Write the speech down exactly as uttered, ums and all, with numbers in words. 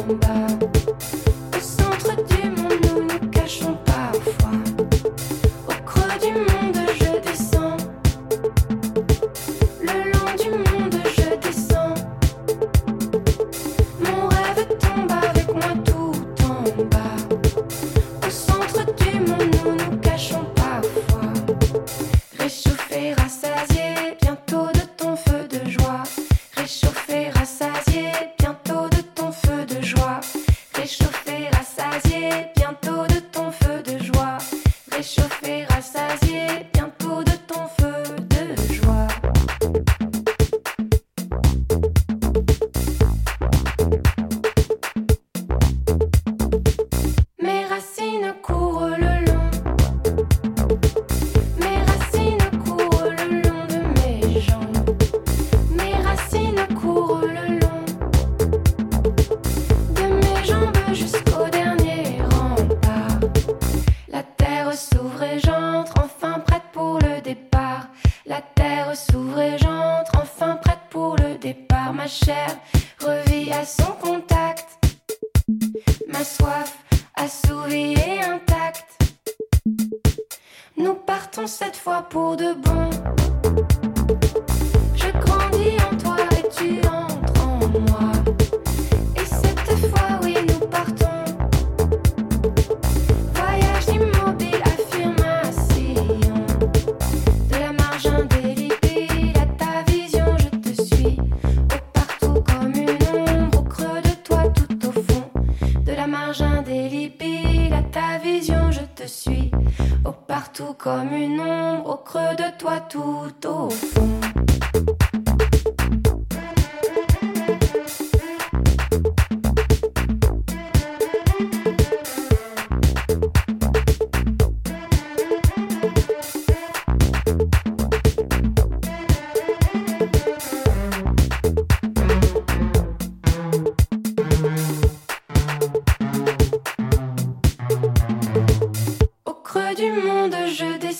en bas. Au centre du monde, nous nous cachons parfois. Au creux du monde, je descends. Le long du monde, je descends. Mon rêve tombe avec moi tout en bas. Au centre du monde, nous nous cachons parfois. Réchauffer, rassasier, bientôt de ton feu de joie. Réchauffer, rassasier, bientôt de ton feu de joie. Réchauffer, rassasier, bientôt de ton feu de joie. Réchauffer, rassasier, bientôt de ton feu de joie. Mes racines courent le long. Mes racines courent le long de mes jambes. Mes racines courent le long de mes jambes jusqu'au dernier rempart. La terre s'ouvre et j'entre, enfin prête pour le départ. La terre s'ouvre et j'entre, enfin prête pour le départ. Ma chair revit à son contact. Ma soif assouvie et intacte. Nous partons cette fois pour de bon. Je grandis en toi et tu entres en moi. Et cette fois, oui, nous partons. Voyage immobile, affirmation. De la marge indélébile à ta vision, je te suis. Au partout comme une ombre, au creux de toi tout au fond. De la marge indélébile à ta vision, je te suis. Au partout comme une ombre, au creux de toi tout au fond. Au creux du monde, je descends.